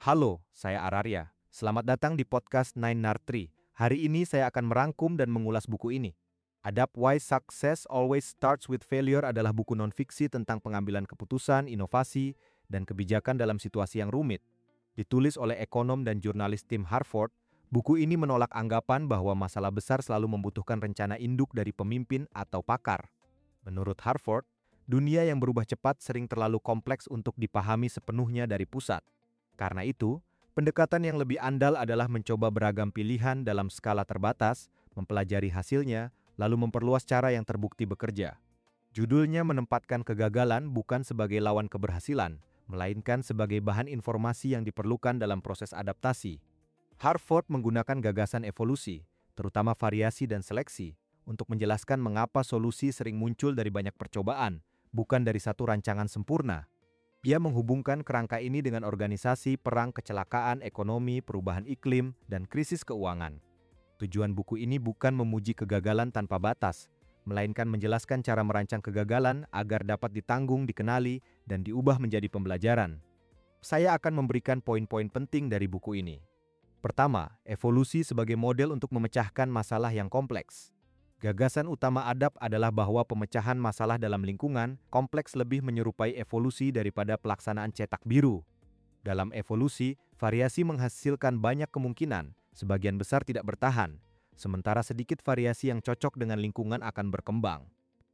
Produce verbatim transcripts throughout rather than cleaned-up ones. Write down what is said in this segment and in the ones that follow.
Halo, saya Araria. Selamat datang di podcast Nine Nard Tree. Hari ini saya akan merangkum dan mengulas buku ini. Adapt Why Success Always Starts with Failure adalah buku non-fiksi tentang pengambilan keputusan, inovasi, dan kebijakan dalam situasi yang rumit. Ditulis oleh ekonom dan jurnalis Tim Harford, buku ini menolak anggapan bahwa masalah besar selalu membutuhkan rencana induk dari pemimpin atau pakar. Menurut Harford, dunia yang berubah cepat sering terlalu kompleks untuk dipahami sepenuhnya dari pusat. Karena itu, pendekatan yang lebih andal adalah mencoba beragam pilihan dalam skala terbatas, mempelajari hasilnya, lalu memperluas cara yang terbukti bekerja. Judulnya menempatkan kegagalan bukan sebagai lawan keberhasilan, melainkan sebagai bahan informasi yang diperlukan dalam proses adaptasi. Harford menggunakan gagasan evolusi, terutama variasi dan seleksi, untuk menjelaskan mengapa solusi sering muncul dari banyak percobaan, bukan dari satu rancangan sempurna. Ia menghubungkan kerangka ini dengan organisasi, perang, kecelakaan, ekonomi, perubahan iklim, dan krisis keuangan. Tujuan buku ini bukan memuji kegagalan tanpa batas, melainkan menjelaskan cara merancang kegagalan agar dapat ditanggung, dikenali, dan diubah menjadi pembelajaran. Saya akan memberikan poin-poin penting dari buku ini. Pertama, evolusi sebagai model untuk memecahkan masalah yang kompleks. Gagasan utama Adapt adalah bahwa pemecahan masalah dalam lingkungan kompleks lebih menyerupai evolusi daripada pelaksanaan cetak biru. Dalam evolusi, variasi menghasilkan banyak kemungkinan, sebagian besar tidak bertahan, sementara sedikit variasi yang cocok dengan lingkungan akan berkembang.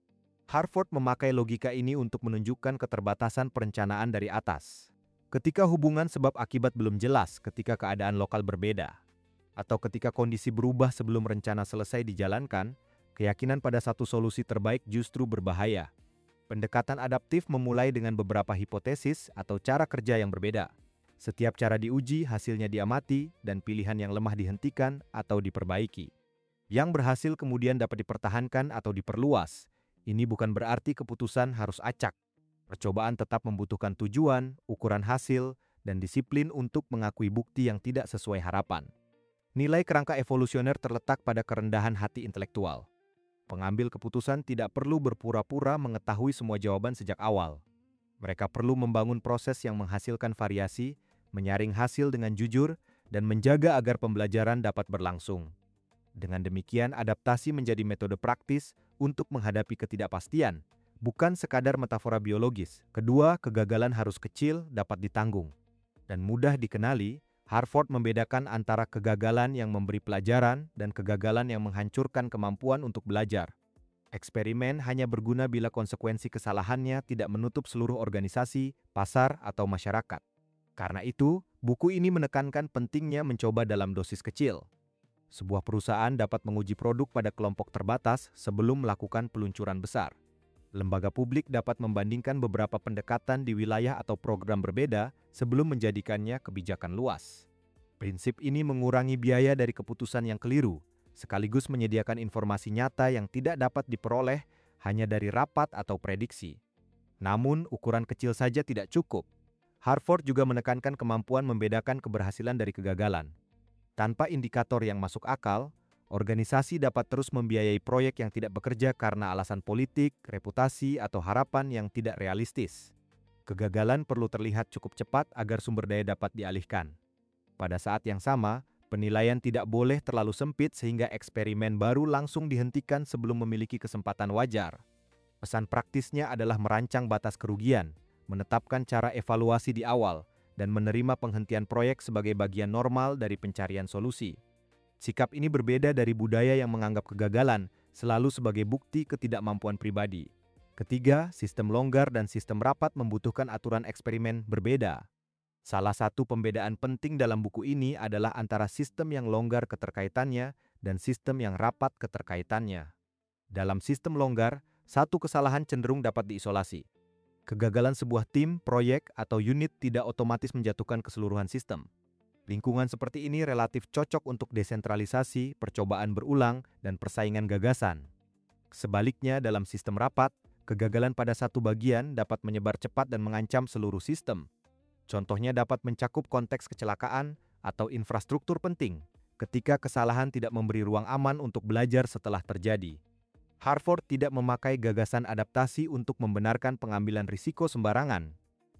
Harford memakai logika ini untuk menunjukkan keterbatasan perencanaan dari atas. Ketika hubungan sebab akibat belum jelas, ketika keadaan lokal berbeda, atau ketika kondisi berubah sebelum rencana selesai dijalankan, keyakinan pada satu solusi terbaik justru berbahaya. Pendekatan adaptif memulai dengan beberapa hipotesis atau cara kerja yang berbeda. Setiap cara diuji, hasilnya diamati, dan pilihan yang lemah dihentikan atau diperbaiki. Yang berhasil kemudian dapat dipertahankan atau diperluas. Ini bukan berarti keputusan harus acak. Percobaan tetap membutuhkan tujuan, ukuran hasil, dan disiplin untuk mengakui bukti yang tidak sesuai harapan. Nilai kerangka evolusioner terletak pada kerendahan hati intelektual. Pengambil keputusan tidak perlu berpura-pura mengetahui semua jawaban sejak awal. Mereka perlu membangun proses yang menghasilkan variasi, menyaring hasil dengan jujur, dan menjaga agar pembelajaran dapat berlangsung. Dengan demikian, adaptasi menjadi metode praktis untuk menghadapi ketidakpastian, bukan sekadar metafora biologis. Kedua, kegagalan harus kecil, dapat ditanggung, dan mudah dikenali. Harford membedakan antara kegagalan yang memberi pelajaran dan kegagalan yang menghancurkan kemampuan untuk belajar. Eksperimen hanya berguna bila konsekuensi kesalahannya tidak menutup seluruh organisasi, pasar, atau masyarakat. Karena itu, buku ini menekankan pentingnya mencoba dalam dosis kecil. Sebuah perusahaan dapat menguji produk pada kelompok terbatas sebelum melakukan peluncuran besar. Lembaga publik dapat membandingkan beberapa pendekatan di wilayah atau program berbeda sebelum menjadikannya kebijakan luas. Prinsip ini mengurangi biaya dari keputusan yang keliru, sekaligus menyediakan informasi nyata yang tidak dapat diperoleh hanya dari rapat atau prediksi. Namun, ukuran kecil saja tidak cukup. Harford juga menekankan kemampuan membedakan keberhasilan dari kegagalan. Tanpa indikator yang masuk akal, organisasi dapat terus membiayai proyek yang tidak bekerja karena alasan politik, reputasi, atau harapan yang tidak realistis. Kegagalan perlu terlihat cukup cepat agar sumber daya dapat dialihkan. Pada saat yang sama, penilaian tidak boleh terlalu sempit sehingga eksperimen baru langsung dihentikan sebelum memiliki kesempatan wajar. Pesan praktisnya adalah merancang batas kerugian, menetapkan cara evaluasi di awal, dan menerima penghentian proyek sebagai bagian normal dari pencarian solusi. Sikap ini berbeda dari budaya yang menganggap kegagalan selalu sebagai bukti ketidakmampuan pribadi. Ketiga, sistem longgar dan sistem rapat membutuhkan aturan eksperimen berbeda. Salah satu pembedaan penting dalam buku ini adalah antara sistem yang longgar keterkaitannya dan sistem yang rapat keterkaitannya. Dalam sistem longgar, satu kesalahan cenderung dapat diisolasi. Kegagalan sebuah tim, proyek, atau unit tidak otomatis menjatuhkan keseluruhan sistem. Lingkungan seperti ini relatif cocok untuk desentralisasi, percobaan berulang, dan persaingan gagasan. Sebaliknya, dalam sistem rapat, kegagalan pada satu bagian dapat menyebar cepat dan mengancam seluruh sistem. Contohnya dapat mencakup konteks kecelakaan atau infrastruktur penting, ketika kesalahan tidak memberi ruang aman untuk belajar setelah terjadi. Harford tidak memakai gagasan adaptasi untuk membenarkan pengambilan risiko sembarangan.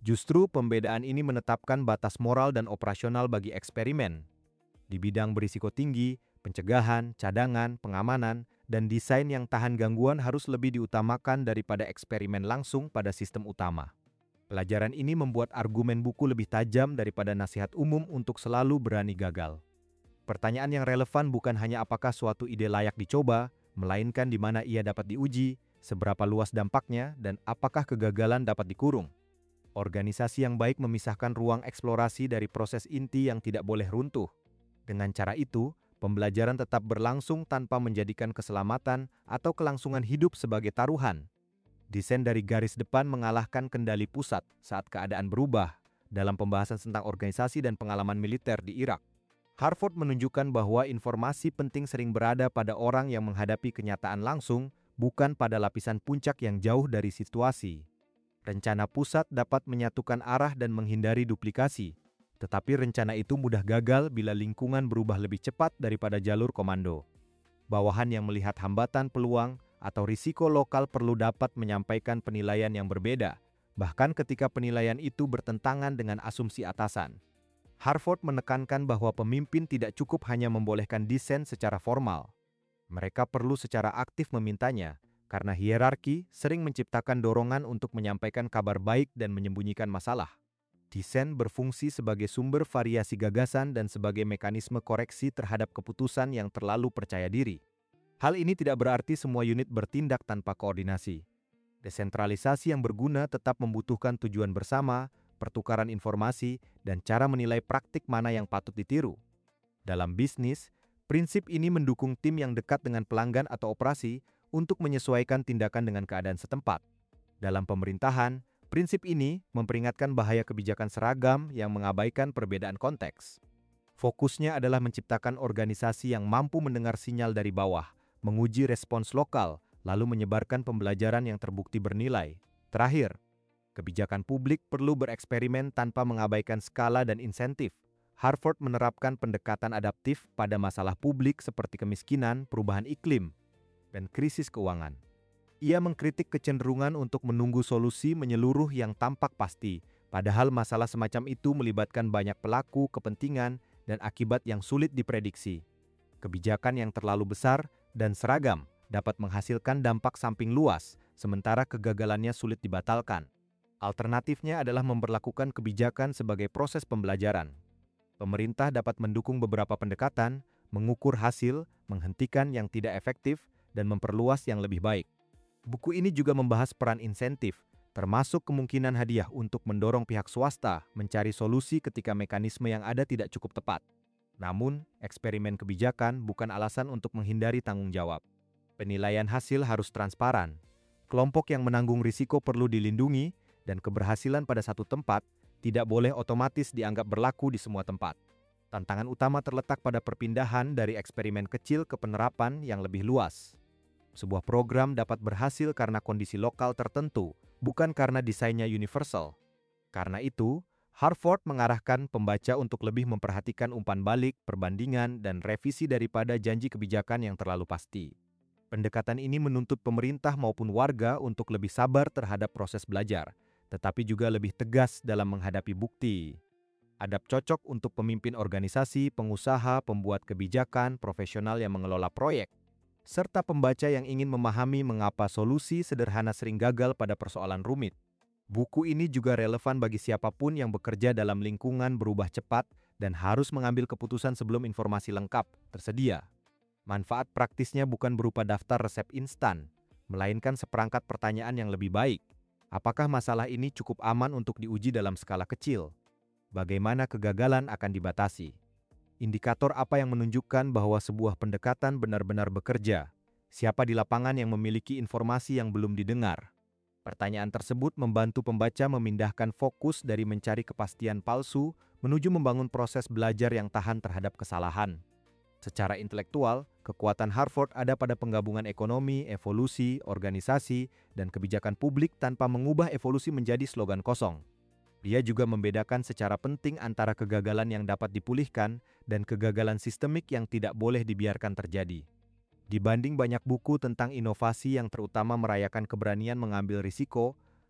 Justru pembedaan ini menetapkan batas moral dan operasional bagi eksperimen. Di bidang berisiko tinggi, pencegahan, cadangan, pengamanan, dan desain yang tahan gangguan harus lebih diutamakan daripada eksperimen langsung pada sistem utama. Pelajaran ini membuat argumen buku lebih tajam daripada nasihat umum untuk selalu berani gagal. Pertanyaan yang relevan bukan hanya apakah suatu ide layak dicoba, melainkan di mana ia dapat diuji, seberapa luas dampaknya, dan apakah kegagalan dapat dikurung. Organisasi yang baik memisahkan ruang eksplorasi dari proses inti yang tidak boleh runtuh. Dengan cara itu, pembelajaran tetap berlangsung tanpa menjadikan keselamatan atau kelangsungan hidup sebagai taruhan. Desain dari garis depan mengalahkan kendali pusat saat keadaan berubah dalam pembahasan tentang organisasi dan pengalaman militer di Irak. Harford menunjukkan bahwa informasi penting sering berada pada orang yang menghadapi kenyataan langsung, bukan pada lapisan puncak yang jauh dari situasi. Rencana pusat dapat menyatukan arah dan menghindari duplikasi, tetapi rencana itu mudah gagal bila lingkungan berubah lebih cepat daripada jalur komando. Bawahan yang melihat hambatan peluang atau risiko lokal perlu dapat menyampaikan penilaian yang berbeda, bahkan ketika penilaian itu bertentangan dengan asumsi atasan. Harford menekankan bahwa pemimpin tidak cukup hanya membolehkan desain secara formal. Mereka perlu secara aktif memintanya, karena hierarki sering menciptakan dorongan untuk menyampaikan kabar baik dan menyembunyikan masalah. Desain berfungsi sebagai sumber variasi gagasan dan sebagai mekanisme koreksi terhadap keputusan yang terlalu percaya diri. Hal ini tidak berarti semua unit bertindak tanpa koordinasi. Desentralisasi yang berguna tetap membutuhkan tujuan bersama, pertukaran informasi, dan cara menilai praktik mana yang patut ditiru. Dalam bisnis, prinsip ini mendukung tim yang dekat dengan pelanggan atau operasi untuk menyesuaikan tindakan dengan keadaan setempat. Dalam pemerintahan, prinsip ini memperingatkan bahaya kebijakan seragam yang mengabaikan perbedaan konteks. Fokusnya adalah menciptakan organisasi yang mampu mendengar sinyal dari bawah, menguji respons lokal, lalu menyebarkan pembelajaran yang terbukti bernilai. Terakhir, kebijakan publik perlu bereksperimen tanpa mengabaikan skala dan insentif. Harford menerapkan pendekatan adaptif pada masalah publik seperti kemiskinan, perubahan iklim, dan krisis keuangan. Ia mengkritik kecenderungan untuk menunggu solusi menyeluruh yang tampak pasti, padahal masalah semacam itu melibatkan banyak pelaku, kepentingan, dan akibat yang sulit diprediksi. Kebijakan yang terlalu besar dan seragam dapat menghasilkan dampak samping luas, sementara kegagalannya sulit dibatalkan. Alternatifnya adalah memberlakukan kebijakan sebagai proses pembelajaran. Pemerintah dapat mendukung beberapa pendekatan, mengukur hasil, menghentikan yang tidak efektif, dan memperluas yang lebih baik. Buku ini juga membahas peran insentif, termasuk kemungkinan hadiah untuk mendorong pihak swasta mencari solusi ketika mekanisme yang ada tidak cukup tepat. Namun, eksperimen kebijakan bukan alasan untuk menghindari tanggung jawab. Penilaian hasil harus transparan. Kelompok yang menanggung risiko perlu dilindungi, dan keberhasilan pada satu tempat tidak boleh otomatis dianggap berlaku di semua tempat. Tantangan utama terletak pada perpindahan dari eksperimen kecil ke penerapan yang lebih luas. Sebuah program dapat berhasil karena kondisi lokal tertentu, bukan karena desainnya universal. Karena itu, Harford mengarahkan pembaca untuk lebih memperhatikan umpan balik, perbandingan, dan revisi daripada janji kebijakan yang terlalu pasti. Pendekatan ini menuntut pemerintah maupun warga untuk lebih sabar terhadap proses belajar, tetapi juga lebih tegas dalam menghadapi bukti. Adab cocok untuk pemimpin organisasi, pengusaha, pembuat kebijakan, profesional yang mengelola proyek, serta pembaca yang ingin memahami mengapa solusi sederhana sering gagal pada persoalan rumit. Buku ini juga relevan bagi siapapun yang bekerja dalam lingkungan berubah cepat dan harus mengambil keputusan sebelum informasi lengkap tersedia. Manfaat praktisnya bukan berupa daftar resep instan, melainkan seperangkat pertanyaan yang lebih baik. Apakah masalah ini cukup aman untuk diuji dalam skala kecil? Bagaimana kegagalan akan dibatasi? Indikator apa yang menunjukkan bahwa sebuah pendekatan benar-benar bekerja? Siapa di lapangan yang memiliki informasi yang belum didengar? Pertanyaan tersebut membantu pembaca memindahkan fokus dari mencari kepastian palsu menuju membangun proses belajar yang tahan terhadap kesalahan. Secara intelektual, kekuatan Harford ada pada penggabungan ekonomi, evolusi, organisasi, dan kebijakan publik tanpa mengubah evolusi menjadi slogan kosong. Dia juga membedakan secara penting antara kegagalan yang dapat dipulihkan dan kegagalan sistemik yang tidak boleh dibiarkan terjadi. Dibanding banyak buku tentang inovasi yang terutama merayakan keberanian mengambil risiko,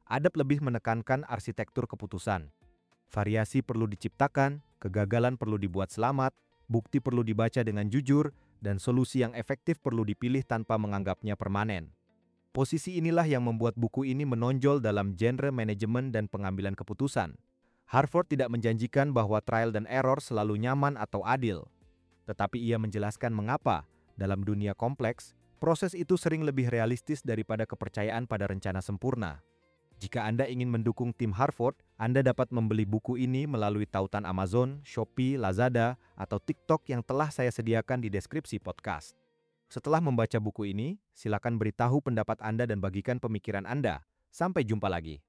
Adab lebih menekankan arsitektur keputusan. Variasi perlu diciptakan, kegagalan perlu dibuat selamat, bukti perlu dibaca dengan jujur, dan solusi yang efektif perlu dipilih tanpa menganggapnya permanen. Posisi inilah yang membuat buku ini menonjol dalam genre manajemen dan pengambilan keputusan. Harford tidak menjanjikan bahwa trial dan error selalu nyaman atau adil. Tetapi ia menjelaskan mengapa, dalam dunia kompleks, proses itu sering lebih realistis daripada kepercayaan pada rencana sempurna. Jika Anda ingin mendukung tim Harford, Anda dapat membeli buku ini melalui tautan Amazon, Shopee, Lazada, atau TikTok yang telah saya sediakan di deskripsi podcast. Setelah membaca buku ini, silakan beritahu pendapat Anda dan bagikan pemikiran Anda. Sampai jumpa lagi.